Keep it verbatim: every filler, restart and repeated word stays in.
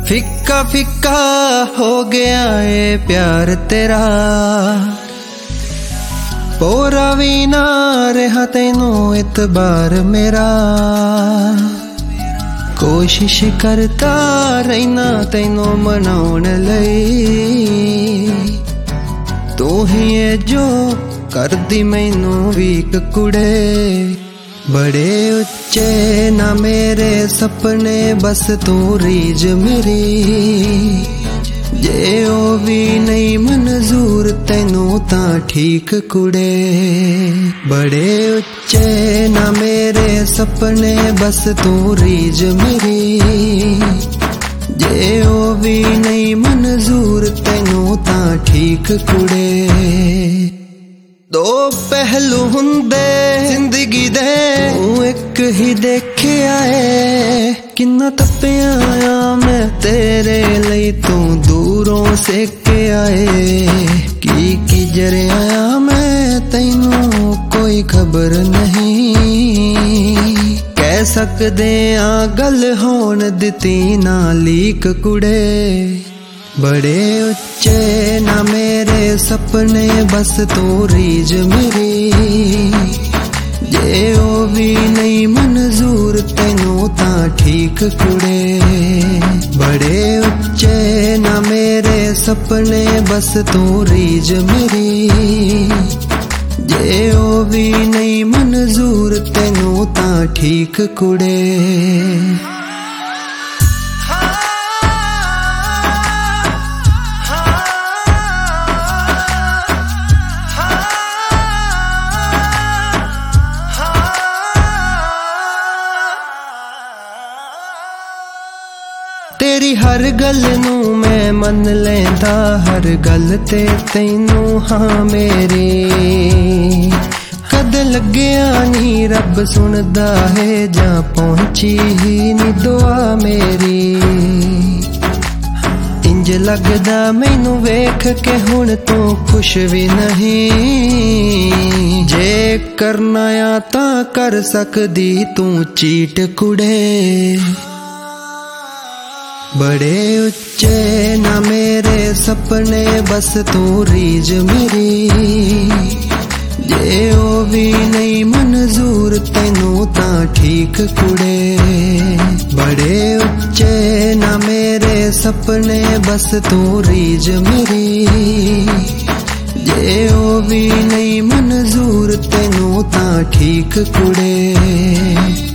फिक्का फिक्का हो गया है प्यार तेरा, पोरा भी ना रहा तैनू इतबार मेरा। कोशिश करता रहना तैनू मनाउण लई, तू ही है जो कर दी मैनू वीक कुड़े। बड़े उच्चे ना मेरे सपने बस तू रीज मेरी, जे ओ भी नहीं मंजूर तैनू तां ठीक कुड़े। बड़े उच्चे ना मेरे सपने बस तू रीज मेरी, जे ओ भी नहीं मंजूर तैनू तां ठीक कुड़े। दो पहलू हुंदे जिंदगी दे, तू एक ही देखिया है। किन्ना तप्पिया मैं तेरे लई, तू दूरों से के आए। की की जरिया मैं तैनू कोई खबर नहीं, कह सकदे आ गल होण दिती ना लीक कुड़े। बड़े उच्चे ना मेरे सपने बस तू रीज मेरी, जे ओ भी नहीं मंजूर तैनू तां ठीक कुड़े। बड़े उच्चे ना मेरे सपने बस तू रीज मेरी, जे ओ भी नहीं मंजूर तैनू तां ठीक कुड़े। तेरी हर गल नू मैं मन लेंदा, हर गल ते तैनू हाँ मेरी। कद लग्या नी रब सुनदा है, जा पहुंची ही नी दुआ मेरी। इंज लगदा मैनू वेख के हुण तू खुश भी नहीं, जे करना आ तां कर सकदी तू चीट कुड़े। बड़े उच्चे ना मेरे सपने बस तू रीज मेरी, जे ओ भी नहीं मंजूर तैनू तां ठीक कुड़े। बड़े उच्चे ना मेरे सपने बस तू रीज मेरी, जे ओ भी नहीं मंजूर तैनू तां ठीक कुड़े।